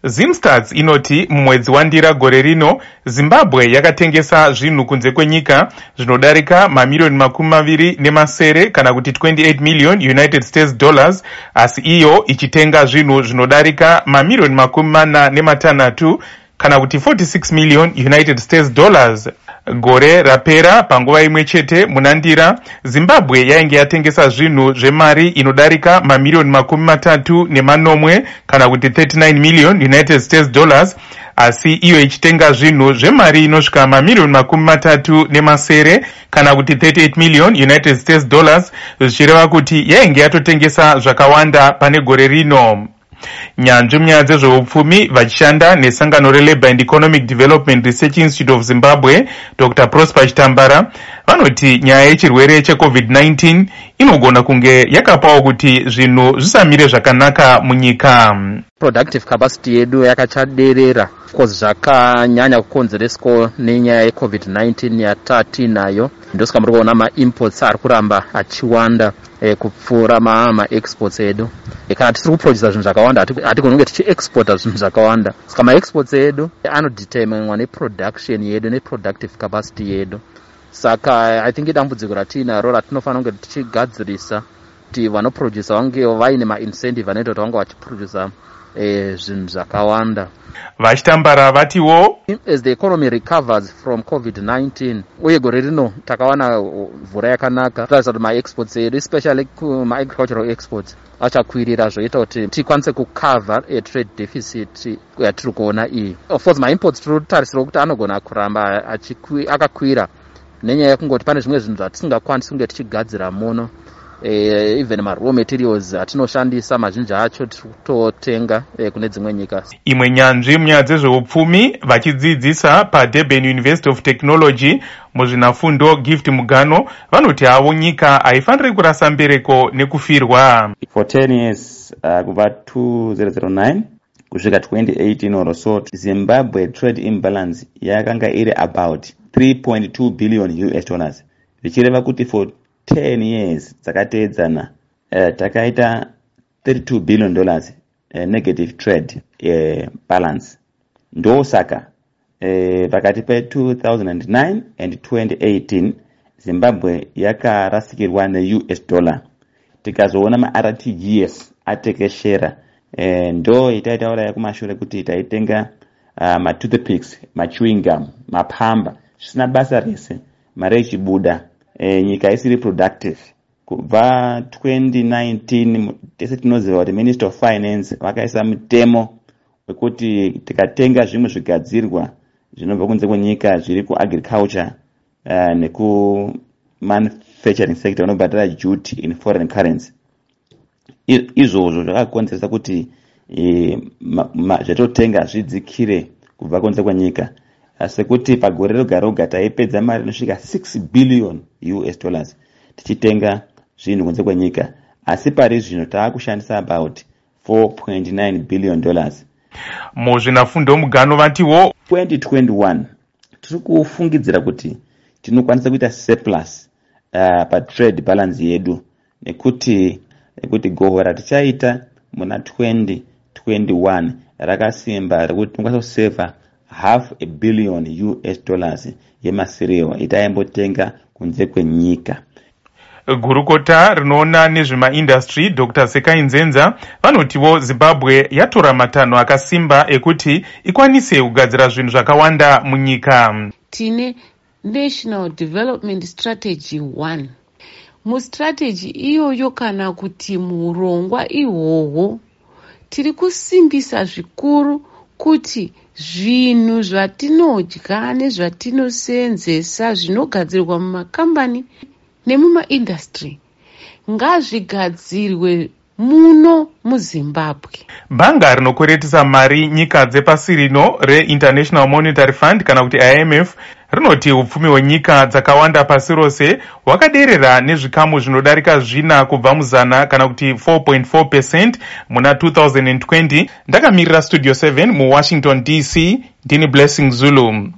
Zimstats inoti mumwedzi wandira gore rino Zimbabwe yakatengesa zvinhu kunze kwenyika zvinodarika mamiliyoni 20 kana kuti 28 million United States dollars, asi iyo ichitenga zvinhu zvinodarika mamiliyoni 46 kana kuti 46 million United States dollars. Gore rapera panguva imwe chete munandira Zimbabwe yainge yatengesa zvinhu zvemari inodarika mamiliyoni 30 kana kuti 39 million United States dollars, asi iyo ichitenga zvinhu zvemari inosvika mamiliyoni 30 kana kuti 38 million United States dollars, zvichireva kuti yainge yatotengesa zvakawanda pane gore rino. Nyanzvi munyaya dzezveupfumi vachishanda nesangano reLabour and Economic Development Research Institute of Zimbabwe, Dr. Prosper Chitambara, vanoti nyaya yechirwere cheCovid-19 inogona kunge yakapawo kuti zvinhu zvisamire zvakanaka munyika. Productive capacity yedu yakachaderera cause zvakanyanya kukonzereswa nenyaya yeCovid-19 yatinayo. Ndosaka muri kuona ma-imports ari kuramba achiwanda kupfuura ma-exports edu. Kana tisiri kuproduce zvinhu zvakawanda hatigoni kunge tichiexporta zvinhu zvakawanda. Saka ma-exports edu anodeterminwa neproduction yedu neproductive capacity yedu. Saka I think idambudziko ratinaro ratinofanira kunge tichigadzirisa kuti vanoproducer vange vaine ma-incentive anoita kuti vange vachiproducer zvinhu zvakawanda. Vachitambara vatiwo as the economy recovers from COVID-19 uye gore rino takawana mvura yakanaka, taratidza kuti ma-exports edu especially ma-agricultural exports achakwirira zvoita kuti tikwanise kucover a trade deficit yatiri kuona iyi. Of course ma-imports tiri kutarisira kuti anogona kuramba akakwira nenyaya yekungoti pane zvimwe zvinhu zvatisingakwanisi kunge tichigadzira muno. Even ma-raw materials atinoshandisa mazhinji acho totenga kune dzimwe nyika. Imwe nyanzvi munyaya dzezveupfumi vachidzidzisa paDurban University of Technology muzvinafundo Gift Mugano vanoti havo nyika haifaniri kurasa mbereko nekufirwa. For 10 years kubva 2009 kusvika 2018 or so, Zimbabwe trade imbalance yakanga iri about 3.2 billion US dollars, vichireva kuti for 10 years dzakateedzana takaita 32 billion dollars negative trade balance. Ndosaka pakati pe 2009 and 2018 Zimbabwe yakarasikirwa neUS dollar. Tikazoona ma-RTGS atekeshera, ndo itaitaura yakumashure kuti taitenga ma-toothpicks, ma-chewing gum, mapamba, zvisina basa rese, mari ichibuda, nyika isiri productive. Kubva 2019 tese tinoziva kuti Minister of Finance vakaisa mutemo wekuti tikatenga zvimwe zvigadzirwa zvinobva kunze kwenyika zviri kuagriculture neku manufacturing sector unobhadhara duty in foreign currency. Izvozvo zvakakonzeresa kuti zvatotenga zvidzikire kubva kunze kwenyika, sekuti pagore roga roga taipedza mari inosvika 6 billion US dollars tichitenga zvinhu kunze kwenyika, asi pari zvino taakushandisa about 4.9 billion dollars. Muzvinafundo Mugano vatiwo 2021 tiri kufungidzira kuti tinokwanisa kuita surplus pa trade balance yedu, nekuti gohwo ratichaita muna 2021 rakasimba rekuti tinokwanisa kuseva $500 million US dollars yemasiriva itaimbotenga kunze kwenyika. Gurukota rinoona nezvemaindustry Dr. Sekai Nzenza vanotiwo Zimbabwe yatora matanho akasimba ekuti ikwanise kugadzira zvinhu zvakawanda munyika. Tine National Development Strategy 1. Mustrategy iyoyo kana kuti murongwa ihwohwo tiri kusimbisa zvikuru kuti zvinhu zvatinodya nezvatinosenzesa zvinogadzirwa mumakambani nemumaindustry ngazvigadzirwe muno muZimbabwe. Bhanga rinokweretesa mari nyika dzepasi rino reInternational Monetary Fund kana kuti IMF rinoti upfumi hwenyika dzakawanda pasi rose hwakaderera nezvikamu zvinodarika zvina kubva muzana kana kuti 4.4% muna 2020. Ndakamirira Studio 7 muWashington DC, ndini Blessing Zulu.